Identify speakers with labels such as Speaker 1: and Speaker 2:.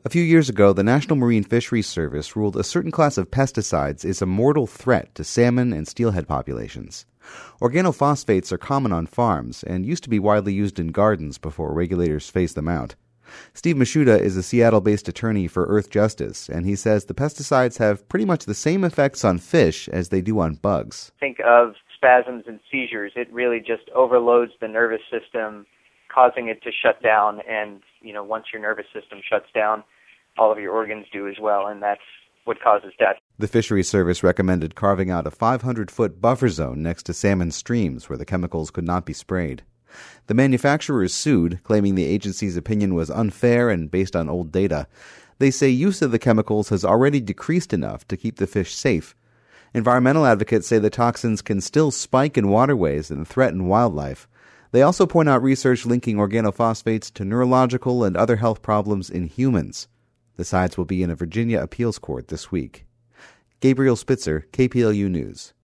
Speaker 1: A few years ago, the National Marine Fisheries Service ruled a certain class of pesticides is a mortal threat to salmon and steelhead populations. Organophosphates are common on farms and used to be widely used in gardens before regulators phased them out. Steve Mishuda is a Seattle-based attorney for Earth Justice, and he says the pesticides have pretty much the same effects on fish as they do on bugs.
Speaker 2: Think of spasms and seizures. It really just overloads the nervous system, causing it to shut down, and once your nervous system shuts down, all of your organs do as well, and that's what causes death.
Speaker 1: The Fisheries Service recommended carving out a 500-foot buffer zone next to salmon streams where the chemicals could not be sprayed. The manufacturers sued, claiming the agency's opinion was unfair and based on old data. They say use of the chemicals has already decreased enough to keep the fish safe. Environmental advocates say the toxins can still spike in waterways and threaten wildlife. They also point out research linking organophosphates to neurological and other health problems in humans. The sides will be in a Virginia appeals court this week. Gabriel Spitzer, KPLU News.